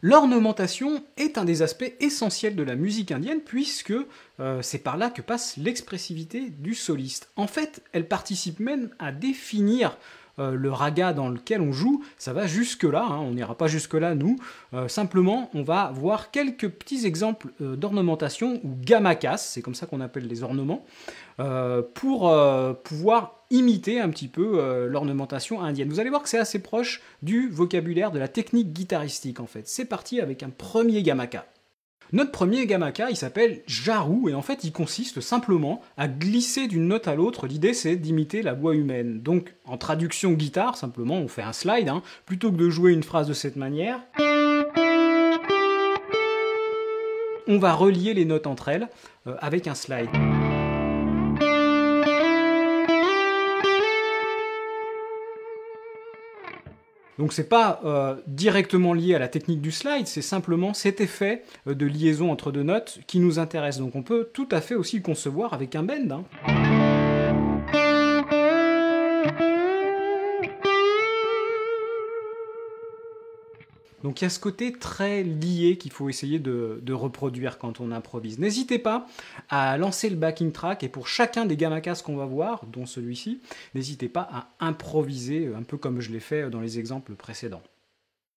L'ornementation est un des aspects essentiels de la musique indienne puisque c'est par là que passe l'expressivité du soliste. En fait, elle participe même à définir le raga dans lequel on joue. Ça va jusque-là, hein, on n'ira pas jusque-là nous. Simplement, on va voir quelques petits exemples d'ornementation ou gamakas, c'est comme ça qu'on appelle les ornements, pour pouvoir imiter un petit peu l'ornementation indienne. Vous allez voir que c'est assez proche du vocabulaire de la technique guitaristique en fait. C'est parti avec un premier gamaka. Notre premier gamaka, il s'appelle jaru, et en fait il consiste simplement à glisser d'une note à l'autre. L'idée c'est d'imiter la voix humaine. Donc en traduction guitare, simplement on fait un slide, hein. Plutôt que de jouer une phrase de cette manière, on va relier les notes entre elles avec un slide. Donc c'est pas directement lié à la technique du slide, c'est simplement cet effet de liaison entre deux notes qui nous intéresse. Donc on peut tout à fait aussi le concevoir avec un bend, hein. Donc il y a ce côté très lié qu'il faut essayer de reproduire quand on improvise. N'hésitez pas à lancer le backing track et pour chacun des gamakas qu'on va voir, dont celui-ci, n'hésitez pas à improviser un peu comme je l'ai fait dans les exemples précédents.